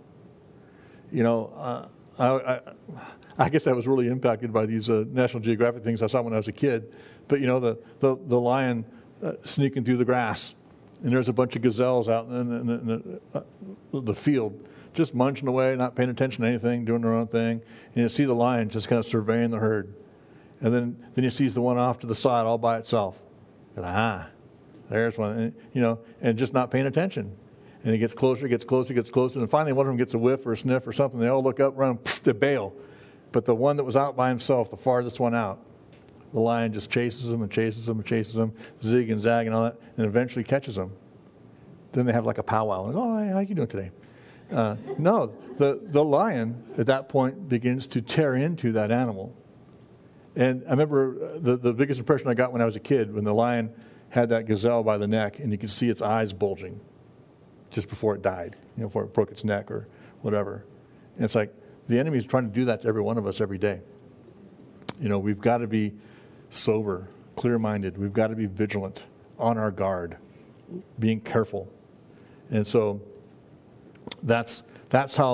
I guess I was really impacted by these National Geographic things I saw when I was a kid. But, the lion sneaking through the grass, and there's a bunch of gazelles out in the field, just munching away, not paying attention to anything, doing their own thing. And you see the lion just kind of surveying the herd. And then he sees the one off to the side all by itself. And, there's one, and just not paying attention. And it gets closer, and finally one of them gets a whiff or a sniff or something. They all look up, run, to bail. But the one that was out by himself, the farthest one out, the lion just chases him and chases him and chases him, zig and zag and all that, and eventually catches him. Then they have like a powwow. And, how you doing today? No, the lion at that point begins to tear into that animal. And I remember the biggest impression I got when I was a kid, when the lion had that gazelle by the neck and you could see its eyes bulging just before it died, before it broke its neck or whatever. And it's like the enemy's trying to do that to every one of us every day. We've got to be sober, clear-minded. We've got to be vigilant, on our guard, being careful. And so that's how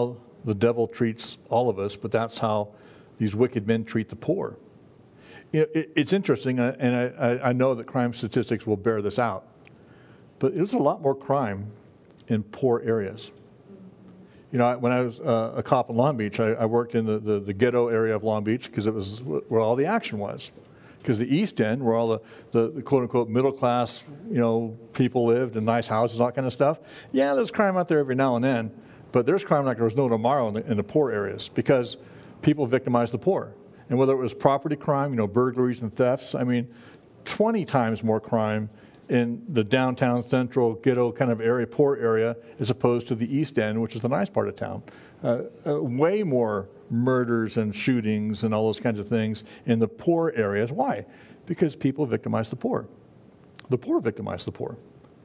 the devil treats all of us, but that's how these wicked men treat the poor. It's interesting, and I know that crime statistics will bear this out, but there's a lot more crime in poor areas. When I was a cop in Long Beach, I worked in the ghetto area of Long Beach because it was where all the action was. Because the East End, where all the quote-unquote middle-class, people lived in nice houses, all that kind of stuff, yeah, there's crime out there every now and then, but there's crime like there was no tomorrow in the poor areas because people victimize the poor. And whether it was property crime, burglaries and thefts, 20 times more crime in the downtown central ghetto kind of area, poor area, as opposed to the East End, which is the nice part of town. Way more murders and shootings and all those kinds of things in the poor areas. Why? Because people victimize the poor. The poor victimize the poor.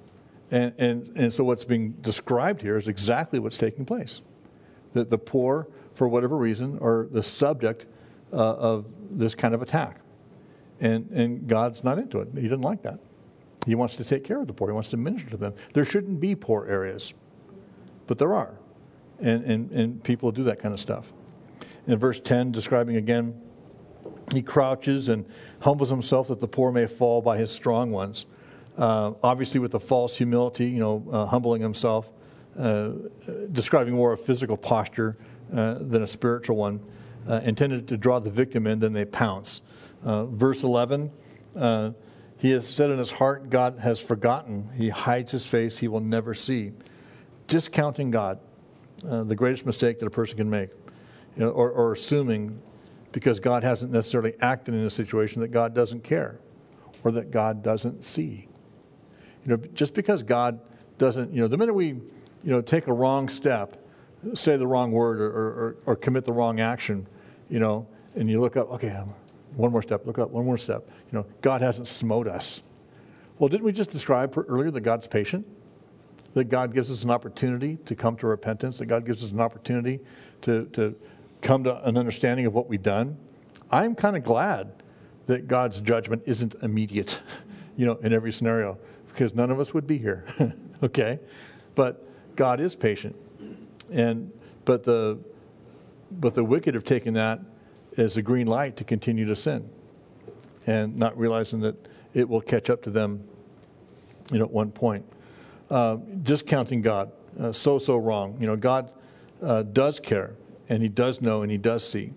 And so what's being described here is exactly what's taking place. That the poor, for whatever reason, are the subject of this kind of attack. And God's not into it. He doesn't like that. He wants to take care of the poor. He wants to minister to them. There shouldn't be poor areas, but there are. And people do that kind of stuff. In verse 10, describing again, he crouches and humbles himself that the poor may fall by his strong ones. Obviously with a false humility, humbling himself, describing more a physical posture than a spiritual one, intended to draw the victim in, then they pounce. Verse 11, he has said in his heart, God has forgotten. He hides his face, he will never see. Discounting God, the greatest mistake that a person can make. Or assuming because God hasn't necessarily acted in a situation that God doesn't care or that God doesn't see. Just because God doesn't, the minute we, take a wrong step, say the wrong word or commit the wrong action, and you look up, okay, one more step, look up, one more step, God hasn't smote us. Well, didn't we just describe earlier that God's patient? That God gives us an opportunity to come to repentance, that God gives us an opportunity to come to an understanding of what we've done. I'm kind of glad that God's judgment isn't immediate, in every scenario, because none of us would be here, okay? But God is patient, but the wicked have taken that as a green light to continue to sin, and not realizing that it will catch up to them, at one point. Discounting God, so wrong. God does care. And he does know and he does see.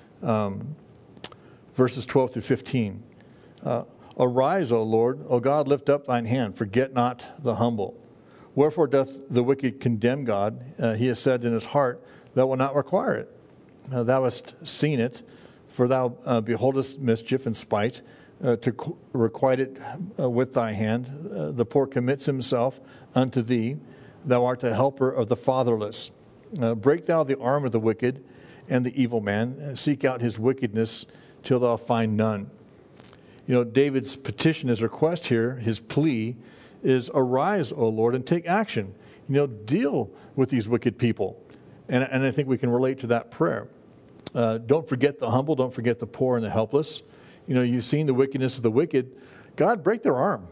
Verses 12 through 15. Arise, O Lord, O God, lift up thine hand. Forget not the humble. Wherefore doth the wicked condemn God? He has said in his heart, thou wilt not require it. Thou hast seen it, for thou beholdest mischief and spite, to requite it with thy hand. The poor commits himself unto thee. Thou art the helper of the fatherless. Break thou the arm of the wicked and the evil man. Seek out his wickedness till thou find none. David's petition, his request here, his plea is, arise, O Lord, and take action. Deal with these wicked people. And I think we can relate to that prayer. Don't forget the humble. Don't forget the poor and the helpless. You've seen the wickedness of the wicked. God, break their arm.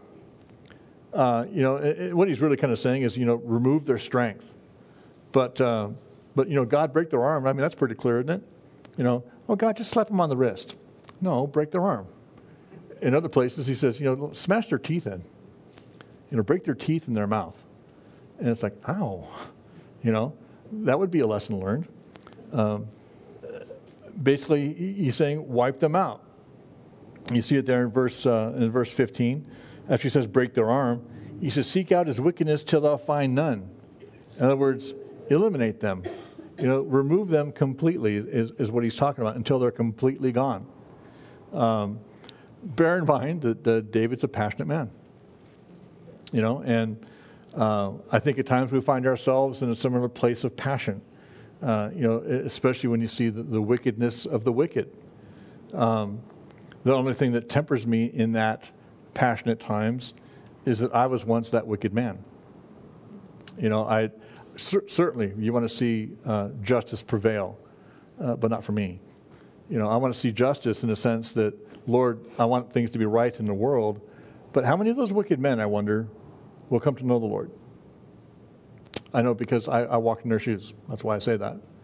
What he's really kind of saying is, remove their strength. But God, break their arm. That's pretty clear, isn't it? Oh, God, just slap them on the wrist. No, break their arm. In other places, he says, smash their teeth in. Break their teeth in their mouth. And it's like, ow. That would be a lesson learned. Basically, he's saying, wipe them out. You see it there in verse 15. After he says, break their arm, he says, seek out his wickedness till thou find none. In other words, eliminate them. Remove them completely is what he's talking about, until they're completely gone. Bear in mind that David's a passionate man. And I think at times we find ourselves in a similar place of passion, especially when you see the wickedness of the wicked. The only thing that tempers me in that passionate times is that I was once that wicked man. Certainly you want to see justice prevail, but not for me. I want to see justice in the sense that, Lord, I want things to be right in the world, but how many of those wicked men, I wonder, will come to know the Lord? I know because I walked in their shoes. That's why I say that.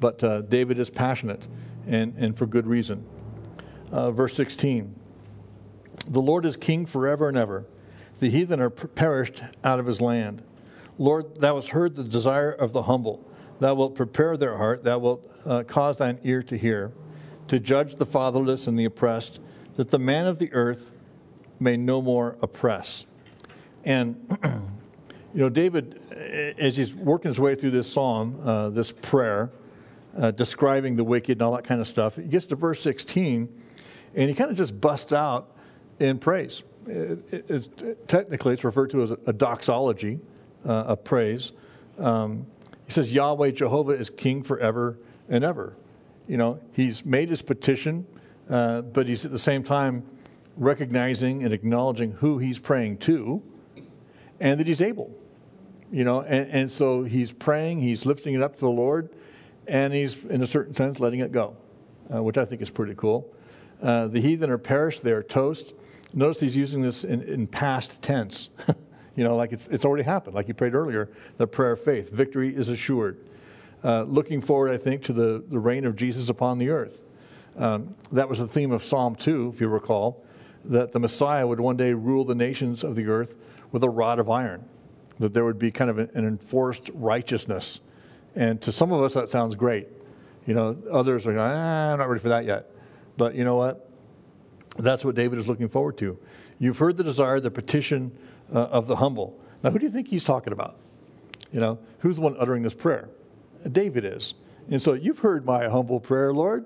But David is passionate, and for good reason. Verse 16, the Lord is king forever and ever. The heathen are perished out of his land. Lord, thou hast heard the desire of the humble. Thou wilt prepare their heart. Thou wilt cause thine ear to hear, to judge the fatherless and the oppressed, that the man of the earth may no more oppress. And, David, as he's working his way through this psalm, this prayer, describing the wicked and all that kind of stuff, he gets to verse 16, and he kind of just busts out in praise. Technically, it's referred to as a doxology, a praise. He says, Yahweh, Jehovah is king forever and ever. He's made his petition, but he's at the same time recognizing and acknowledging who he's praying to and that he's able. And so he's praying, he's lifting it up to the Lord, and he's, in a certain sense, letting it go, which I think is pretty cool. The heathen are perished, they are toast. Notice he's using this in past tense. Like it's already happened, like you prayed earlier, the prayer of faith. Victory is assured. Looking forward, I think, to the reign of Jesus upon the earth. That was the theme of Psalm 2, if you recall, that the Messiah would one day rule the nations of the earth with a rod of iron, that there would be kind of an enforced righteousness. And to some of us, that sounds great. Others are going, I'm not ready for that yet. But you know what? That's what David is looking forward to. You've heard the desire, the petition of the humble. Now, who do you think he's talking about? Who's the one uttering this prayer? David is. And so you've heard my humble prayer, Lord.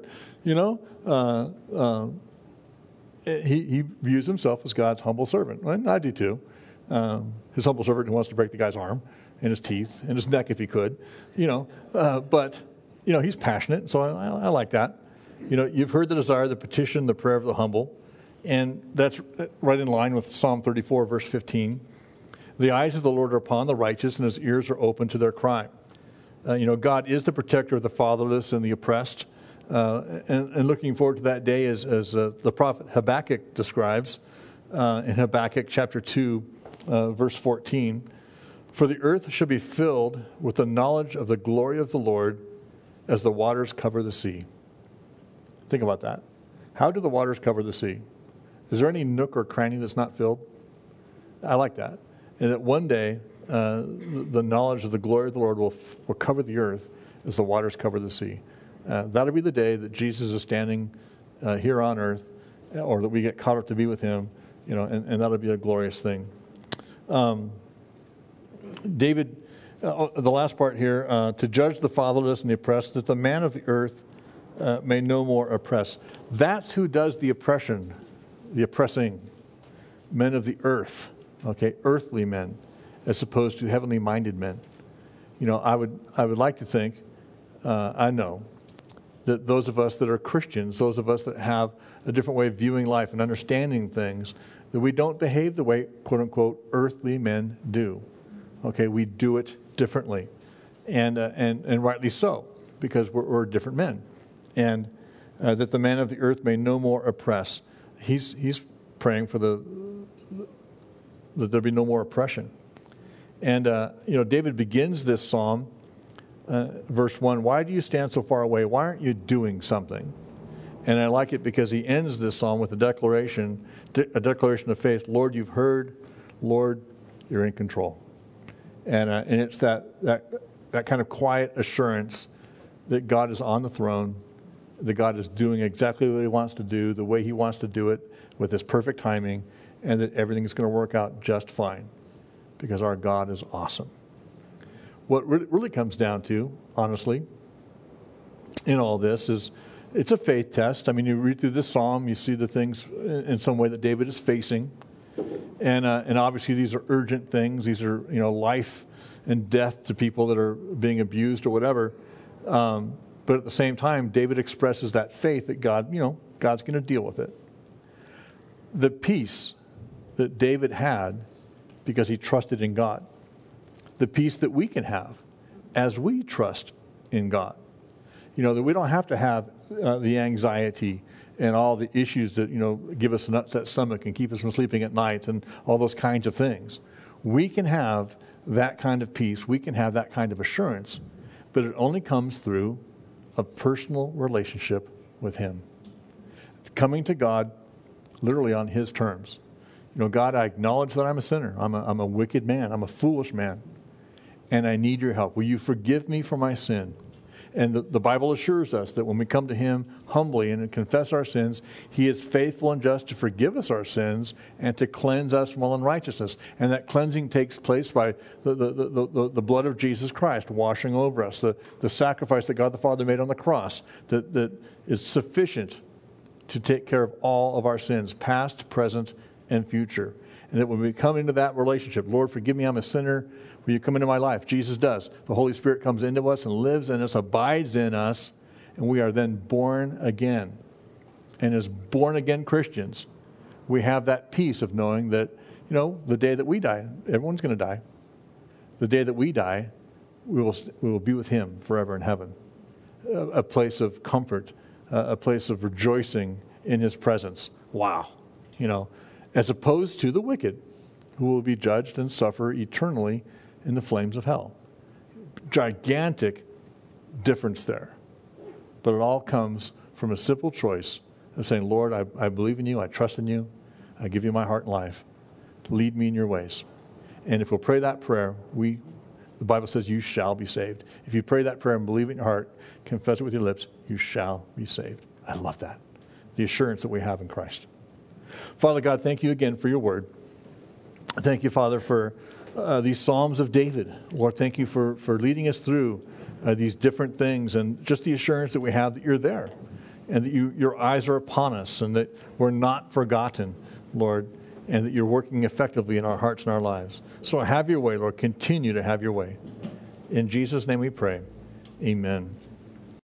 He views himself as God's humble servant. And I do too. His humble servant who wants to break the guy's arm and his teeth and his neck if he could. But he's passionate, so I like that. You've heard the desire, the petition, the prayer of the humble. And that's right in line with Psalm 34, verse 15. The eyes of the Lord are upon the righteous, and his ears are open to their cry. God is the protector of the fatherless and the oppressed. And looking forward to that day, as the prophet Habakkuk describes in Habakkuk chapter 2, verse 14. For the earth shall be filled with the knowledge of the glory of the Lord as the waters cover the sea. Think about that. How do the waters cover the sea? Is there any nook or cranny that's not filled? I like that. And that one day, the knowledge of the glory of the Lord will cover the earth as the waters cover the sea. That'll be the day that Jesus is standing here on earth, or that we get caught up to be with him, and that'll be a glorious thing. David, the last part here, to judge the fatherless and the oppressed, that the man of the earth may no more oppress. That's who does the oppression, the oppressing. Men of the earth, earthly men, as opposed to heavenly minded men. I would like to think, I know, that those of us that are Christians, those of us that have a different way of viewing life and understanding things, that we don't behave the way, quote unquote, earthly men do. We do it differently, and rightly so, because we're different men. And that the man of the earth may no more oppress. He's praying for that there be no more oppression. And David begins this psalm, verse 1. Why do you stand so far away? Why aren't you doing something? And I like it because he ends this psalm with a declaration of faith. Lord, you've heard. Lord, you're in control. And it's that kind of quiet assurance that God is on the throne, that God is doing exactly what he wants to do, the way he wants to do it, with his perfect timing, and that everything is going to work out just fine, because our God is awesome. What really comes down to, honestly, in all this is, it's a faith test. I mean, you read through this psalm, you see the things in some way that David is facing, and obviously these are urgent things. These are life and death to people that are being abused or whatever. But at the same time, David expresses that faith that God, God's going to deal with it. The peace that David had because he trusted in God. The peace that we can have as we trust in God. That we don't have to have the anxiety and all the issues that, give us an upset stomach and keep us from sleeping at night and all those kinds of things. We can have that kind of peace. We can have that kind of assurance. But it only comes through a personal relationship with him. Coming to God literally on his terms. God, I acknowledge that I'm a sinner. I'm a wicked man. I'm a foolish man. And I need your help. Will you forgive me for my sin? And the Bible assures us that when we come to him humbly and confess our sins, he is faithful and just to forgive us our sins and to cleanse us from all unrighteousness. And that cleansing takes place by the blood of Jesus Christ washing over us, the sacrifice that God the Father made on the cross that is sufficient to take care of all of our sins, past, present, and future. And that when we come into that relationship, Lord, forgive me, I'm a sinner. Will you come into my life? Jesus does. The Holy Spirit comes into us and lives in us, abides in us, and we are then born again. And as born again Christians, we have that peace of knowing that, the day that we die, everyone's going to die. The day that we die, we will be with him forever in heaven. A place of comfort, a place of rejoicing in his presence. Wow. As opposed to the wicked, who will be judged and suffer eternally in the flames of hell. Gigantic difference there. But it all comes from a simple choice of saying, Lord, I believe in you, I trust in you, I give you my heart and life. Lead me in your ways. And if we'll pray that prayer, the Bible says you shall be saved. If you pray that prayer and believe it in your heart, confess it with your lips, you shall be saved. I love that. The assurance that we have in Christ. Father God, thank you again for your word. Thank you, Father, for these Psalms of David. Lord, thank you for leading us through these different things and just the assurance that we have that you're there and that your eyes are upon us and that we're not forgotten, Lord, and that you're working effectively in our hearts and our lives. So have your way, Lord. Continue to have your way. In Jesus' name we pray. Amen.